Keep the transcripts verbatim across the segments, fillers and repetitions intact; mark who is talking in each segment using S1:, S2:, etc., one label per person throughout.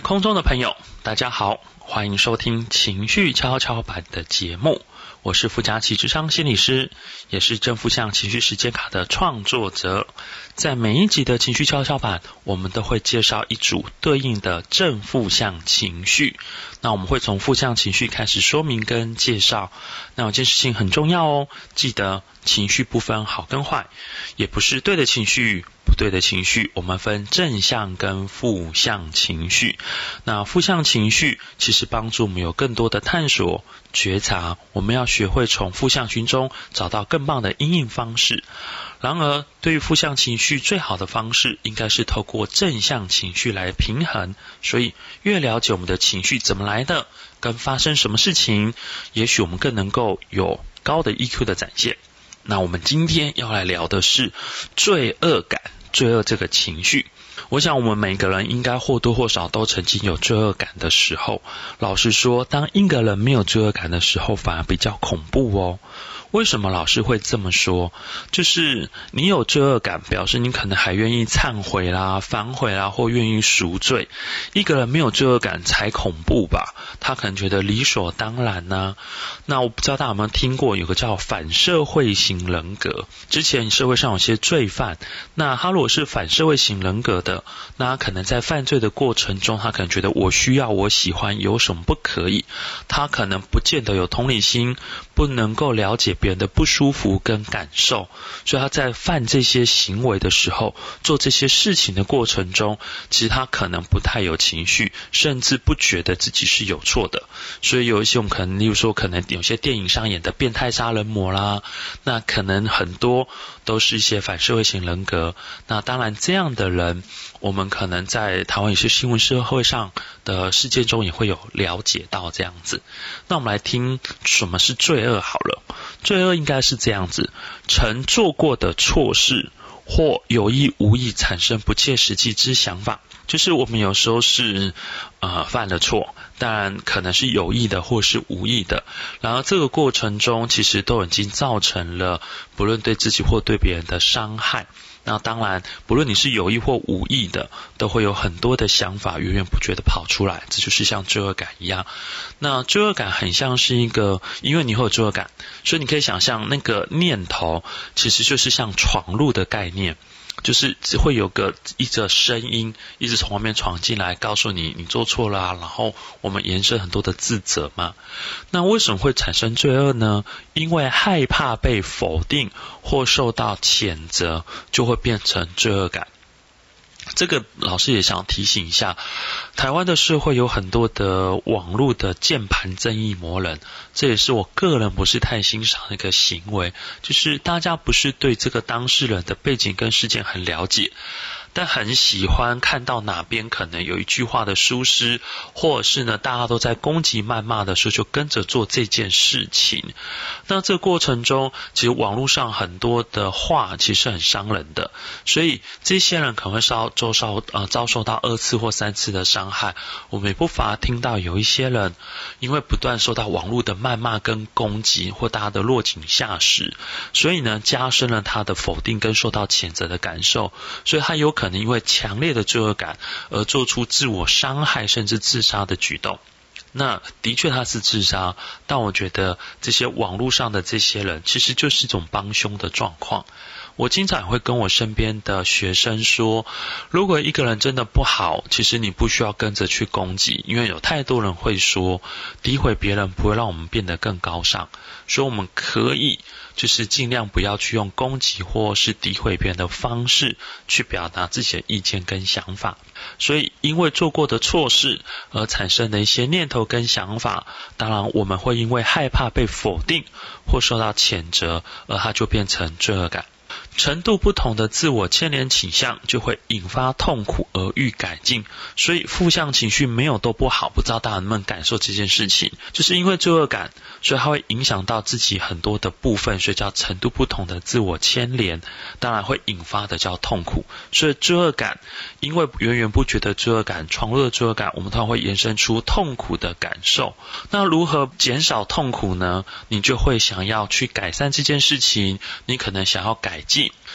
S1: 空中的朋友，大家好，欢迎收听情绪跷跷板的节目。我是傅家琪智商心理师，也是正负向情绪时间卡的创作者。在每一集的情绪跷跷板，我们都会介绍一组对应的正负向情绪。那我们会从负向情绪开始说明跟介绍。那有件事情很重要哦，记得情绪不分好跟坏，也不是对的情绪不对的情绪，我们分正向跟负向情绪。那负向情绪其实帮助我们有更多的探索觉察，我们要学会从负向群中找到更棒的因应方式。然而对于负向情绪最好的方式应该是透过正向情绪来平衡，所以越了解我们的情绪怎么来的，跟发生什么事情，也许我们更能够有高的 E Q 的展现。那我们今天要来聊的是罪恶感，罪恶这个情绪。我想我们每个人应该或多或少都曾经有罪恶感的时候。老实说，当一个人没有罪恶感的时候，反而比较恐怖哦。为什么老师会这么说？就是你有罪恶感，表示你可能还愿意忏悔啦、反悔啦，或愿意赎罪。一个人没有罪恶感才恐怖吧？他可能觉得理所当然啊。那我不知道大家有没有听过，有个叫反社会型人格。之前社会上有些罪犯，那他如果是反社会型人格的，那他可能在犯罪的过程中，他可能觉得我需要、我喜欢，有什么不可以？他可能不见得有同理心，不能够了解别人的不舒服跟感受，所以他在犯这些行为的时候，做这些事情的过程中，其实他可能不太有情绪，甚至不觉得自己是有错的。所以有一些我们可能例如说可能有些电影上演的变态杀人魔啦，那可能很多都是一些反社会型人格。那当然这样的人，我们可能在台湾有些新闻社会上的事件中也会有了解到这样子。那我们来听什么是罪恶好了。罪恶应该是这样子，曾做过的错事或有意无意产生不切实际之想法。就是我们有时候是呃犯了错，当然可能是有意的或是无意的，然后这个过程中其实都已经造成了不论对自己或对别人的伤害。那当然不论你是有意或无意的，都会有很多的想法源源不绝的跑出来，这就是像罪恶感一样。那罪恶感很像是一个，因为你会有罪恶感，所以你可以想象那个念头其实就是像闯入的概念，就是只会有个一则声音一直从外面闯进来，告诉你你做错了啊，然后我们延伸很多的自责嘛。那为什么会产生罪恶呢？因为害怕被否定或受到谴责，就会变成罪恶感。这个老师也想提醒一下，台湾的社会有很多的网络的键盘正义魔人，这也是我个人不是太欣赏的一个行为，就是大家不是对这个当事人的背景跟事件很了解，但很喜欢看到哪边可能有一句话的疏失，或者是呢大家都在攻击谩骂的时候就跟着做这件事情。那这个过程中其实网络上很多的话其实很伤人的，所以这些人可能会遭遭受呃遭受到二次或三次的伤害。我们也不乏听到有一些人因为不断受到网络的谩骂跟攻击或大家的落井下石，所以呢加深了他的否定跟受到谴责的感受，所以他有可能可能因为强烈的罪恶感而做出自我伤害甚至自杀的举动。那的确他是自杀，但我觉得这些网络上的这些人其实就是一种帮凶的状况。我经常会跟我身边的学生说，如果一个人真的不好，其实你不需要跟着去攻击，因为有太多人会说诋毁别人不会让我们变得更高尚，所以我们可以就是尽量不要去用攻击或是诋毁别人的方式去表达自己的意见跟想法。所以因为做过的错事而产生的一些念头跟想法，当然我们会因为害怕被否定或受到谴责，而它就变成罪恶感。程度不同的自我牵连倾向就会引发痛苦而欲改进，所以负向情绪没有都不好。不知道大家能不能感受这件事情，就是因为罪恶感，所以它会影响到自己很多的部分，所以叫程度不同的自我牵连，当然会引发的叫痛苦。所以罪恶感，因为源源不绝的罪恶感、闯入的罪恶感，我们通常会延伸出痛苦的感受。那如何减少痛苦呢？你就会想要去改善这件事情，你可能想要改进，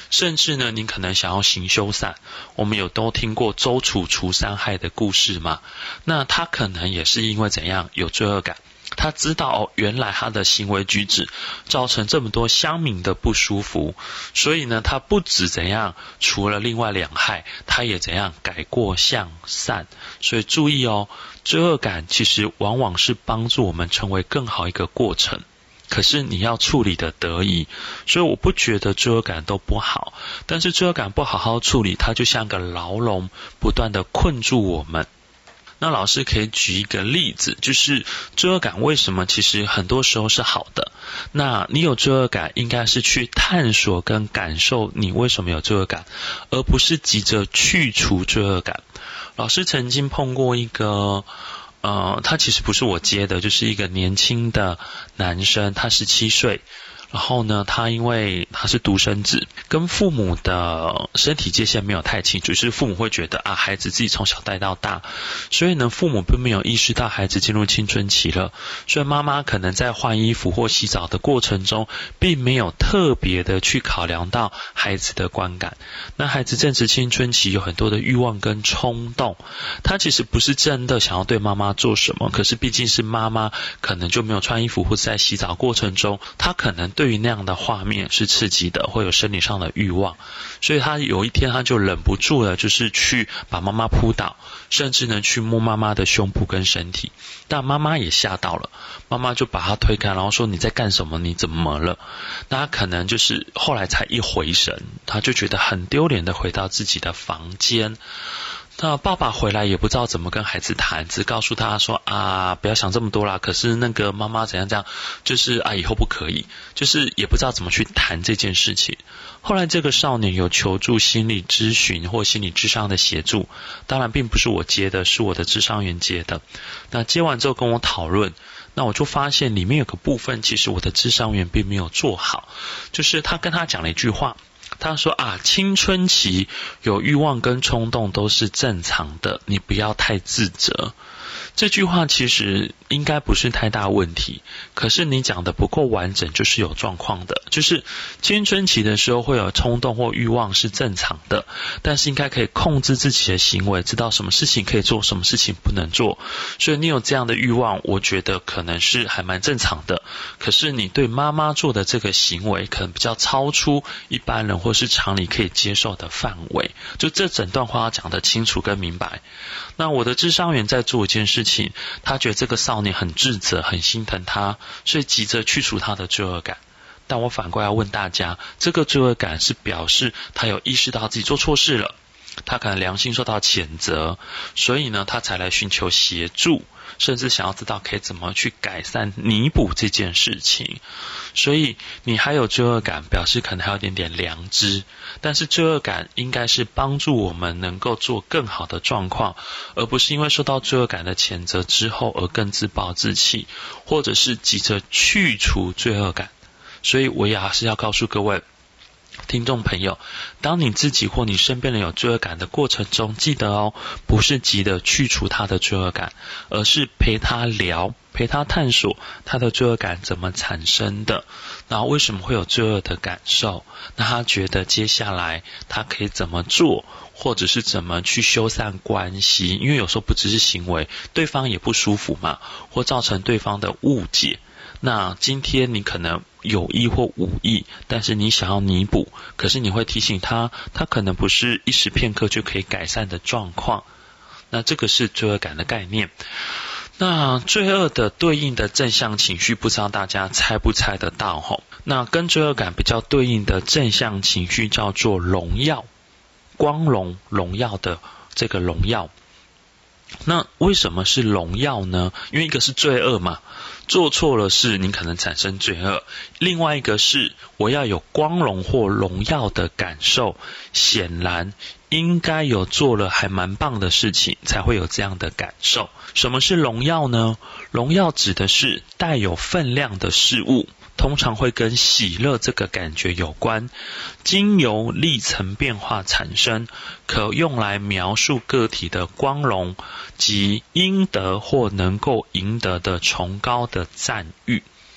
S1: 甚至呢，你可能想要行修善，我们有都听过周处除三害的故事嘛？那他可能也是因为怎样有罪恶感，他知道哦，原来他的行为举止造成这么多乡民的不舒服，所以呢，他不止怎样除了另外两害，他也怎样改过向善。所以注意哦，罪恶感其实往往是帮助我们成为更好一个过程。可是你要处理的得宜，所以我不觉得罪恶感都不好，但是罪恶感不好好处理，它就像个牢笼，不断的困住我们。那老师可以举一个例子，就是罪恶感为什么其实很多时候是好的。那你有罪恶感，应该是去探索跟感受你为什么有罪恶感，而不是急着去除罪恶感。老师曾经碰过一个呃，他其实不是我接的，就是一个年轻的男生，他十七岁。然后呢，他因为他是独生子，跟父母的身体界限没有太清楚，就是父母会觉得啊，孩子自己从小带到大，所以呢，父母并没有意识到孩子进入青春期了，所以妈妈可能在换衣服或洗澡的过程中，并没有特别的去考量到孩子的观感。那孩子正值青春期，有很多的欲望跟冲动，他其实不是真的想要对妈妈做什么，可是毕竟是妈妈，可能就没有穿衣服或者在洗澡过程中，他可能对于那样的画面是刺激的，会有生理上的欲望，所以他有一天他就忍不住了，就是去把妈妈扑倒，甚至呢去摸妈妈的胸部跟身体，但妈妈也吓到了，妈妈就把他推开，然后说你在干什么？你怎么了？那他可能就是后来才一回神，他就觉得很丢脸的回到自己的房间。那爸爸回来也不知道怎么跟孩子谈，只告诉他说啊，不要想这么多啦，可是那个妈妈怎样怎样，就是啊以后不可以，就是也不知道怎么去谈这件事情。后来这个少年有求助心理咨询或心理咨商的协助，当然并不是我接的，是我的咨商员接的。那接完之后跟我讨论，那我就发现里面有个部分其实我的咨商员并没有做好，就是他跟他讲了一句话，他说啊，青春期有欲望跟冲动都是正常的，你不要太自责。这句话其实应该不是太大问题，可是你讲的不够完整，就是有状况的。就是青春期的时候会有冲动或欲望是正常的，但是应该可以控制自己的行为，知道什么事情可以做，什么事情不能做。所以你有这样的欲望，我觉得可能是还蛮正常的。可是你对妈妈做的这个行为，可能比较超出一般人或是常理可以接受的范围。就这整段话要讲得清楚跟明白。那我的咨商员在做一件事情，他觉得这个少年很自责，很心疼他，所以急着去除他的罪恶感。但我反过来问大家，这个罪恶感是表示他有意识到自己做错事了，他可能良心受到谴责，所以呢，他才来寻求协助，甚至想要知道可以怎么去改善弥补这件事情。所以你还有罪恶感，表示可能还有点点良知，但是罪恶感应该是帮助我们能够做更好的状况，而不是因为受到罪恶感的谴责之后而更自暴自弃，或者是急着去除罪恶感。所以我也还是要告诉各位听众朋友，当你自己或你身边人有罪恶感的过程中，记得哦，不是急着去除他的罪恶感，而是陪他聊，陪他探索他的罪恶感怎么产生的，然后为什么会有罪恶的感受，那他觉得接下来他可以怎么做，或者是怎么去修缮关系，因为有时候不只是行为，对方也不舒服嘛，或造成对方的误解。那今天你可能有意或无意，但是你想要弥补，可是你会提醒他，他可能不是一时片刻就可以改善的状况。那这个是罪恶感的概念。那罪恶的对应的正向情绪，不知道大家猜不猜得到吼？那跟罪恶感比较对应的正向情绪叫做荣耀，光荣荣耀的这个荣耀。那为什么是荣耀呢？因为一个是罪恶嘛，做错了事你可能产生罪恶，另外一个是我要有光荣或荣耀的感受，显然应该有做了还蛮棒的事情才会有这样的感受。什么是荣耀呢？荣耀指的是带有分量的事物，通常会跟喜乐这个感觉有关，经由历程变化产生，可用来描述个体的光荣及应得或能够赢得的崇高的赞誉。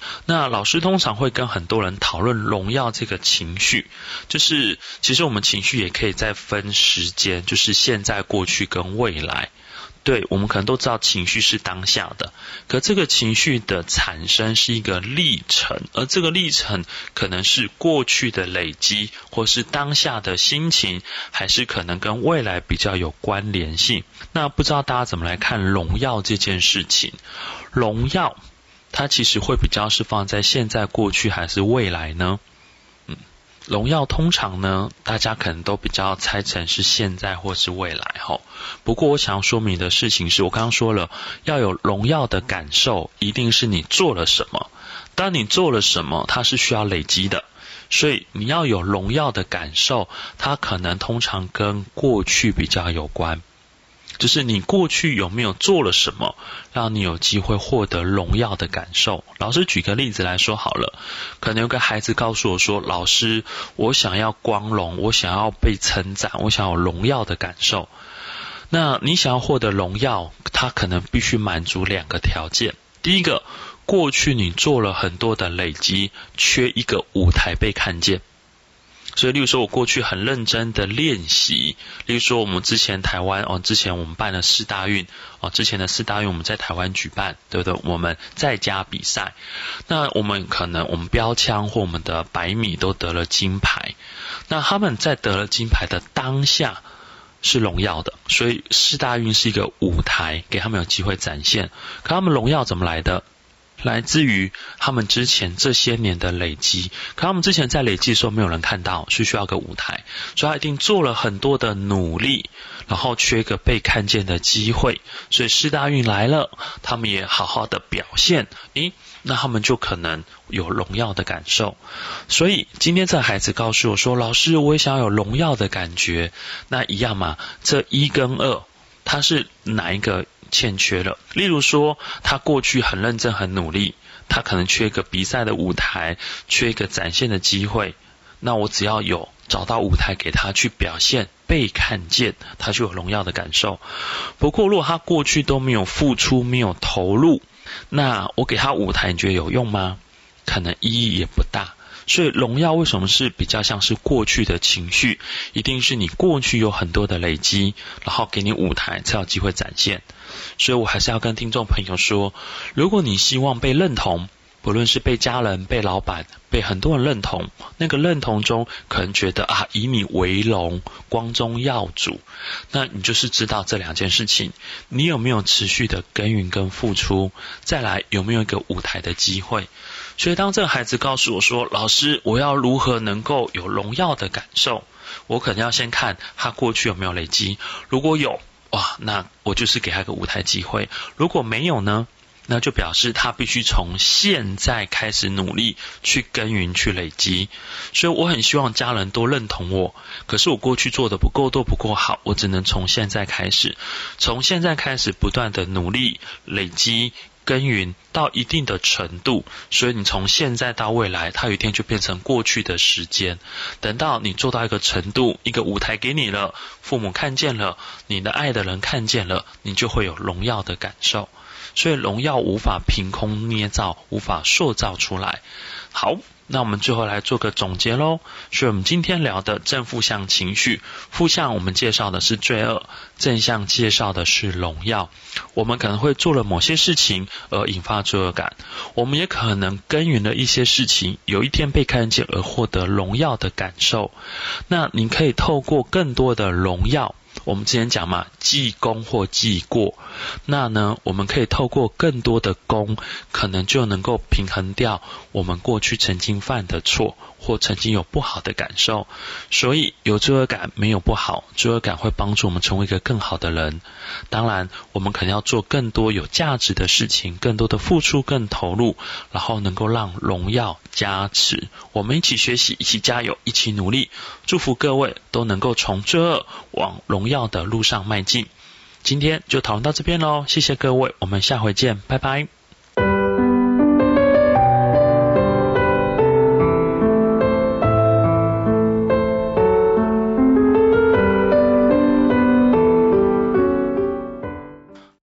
S1: 那老师通常会跟很多人讨论荣耀这个情绪，就是其实我们情绪也可以再分时间，就是现在、过去跟未来。对，我们可能都知道情绪是当下的，可这个情绪的产生是一个历程，而这个历程可能是过去的累积，或是当下的心情，还是可能跟未来比较有关联性。那不知道大家怎么来看荣耀这件事情？荣耀它其实会比较是放在现在、过去还是未来呢？嗯，荣耀通常呢，大家可能都比较猜成是现在或是未来齁。不过我想要说明的事情是，我刚刚说了，要有荣耀的感受，一定是你做了什么。当你做了什么，它是需要累积的。所以你要有荣耀的感受，它可能通常跟过去比较有关。就是你过去有没有做了什么，让你有机会获得荣耀的感受。老师举个例子来说好了，可能有个孩子告诉我说，老师，我想要光荣，我想要被称赞，我想要有荣耀的感受。那你想要获得荣耀，它可能必须满足两个条件。第一个，过去你做了很多的累积，缺一个舞台被看见。所以例如说我过去很认真的练习，例如说我们之前台湾哦，之前我们办了四大运哦，之前的四大运我们在台湾举办，对不对？我们在家比赛，那我们可能我们标枪或我们的百米都得了金牌，那他们在得了金牌的当下是荣耀的，所以四大运是一个舞台，给他们有机会展现。可他们荣耀怎么来的？来自于他们之前这些年的累积，可他们之前在累积的时候没有人看到，是需要个舞台，所以他一定做了很多的努力，然后缺一个被看见的机会，所以四大运来了，他们也好好的表现，诶，那他们就可能有荣耀的感受。所以今天这孩子告诉我说，老师，我也想要有荣耀的感觉。那一样嘛，这一跟二，他是哪一个欠缺了？例如说他过去很认真很努力，他可能缺一个比赛的舞台，缺一个展现的机会，那我只要有找到舞台给他去表现，被看见，他就有荣耀的感受。不过如果他过去都没有付出，没有投入，那我给他舞台，你觉得有用吗？可能意义也不大。所以荣耀为什么是比较像是过去的情绪？一定是你过去有很多的累积，然后给你舞台才有机会展现。所以我还是要跟听众朋友说，如果你希望被认同，不论是被家人、被老板、被很多人认同，那个认同中可能觉得啊，以你为荣，光宗耀祖，那你就是知道这两件事情，你有没有持续的耕耘跟付出，再来有没有一个舞台的机会。所以当这个孩子告诉我说，老师，我要如何能够有荣耀的感受，我可能要先看他过去有没有累积，如果有，哇，那我就是给他一个舞台机会。如果没有呢，那就表示他必须从现在开始努力去耕耘去累积。所以我很希望家人都认同我，可是我过去做的不够多不够好，我只能从现在开始，从现在开始不断的努力累积耕耘到一定的程度，所以你从现在到未来，它有一天就变成过去的时间。等到你做到一个程度，一个舞台给你了，父母看见了，你的爱的人看见了，你就会有荣耀的感受。所以荣耀无法凭空捏造，无法塑造出来。好，那我们最后来做个总结咯。所以我们今天聊的正负向情绪，负向我们介绍的是罪恶，正向介绍的是荣耀。我们可能会做了某些事情而引发罪恶感，我们也可能耕耘了一些事情，有一天被看见而获得荣耀的感受。那你可以透过更多的荣耀，我们之前讲嘛，记功或记过，那呢我们可以透过更多的功，可能就能够平衡掉我们过去曾经犯的错，或曾经有不好的感受。所以有罪恶感没有不好，罪恶感会帮助我们成为一个更好的人。当然我们可能要做更多有价值的事情，更多的付出，更投入，然后能够让荣耀加持。我们一起学习，一起加油，一起努力，祝福各位都能够从罪恶往荣耀的路上迈进。今天就讨论到这边咯，谢谢各位，我们下回见，拜拜。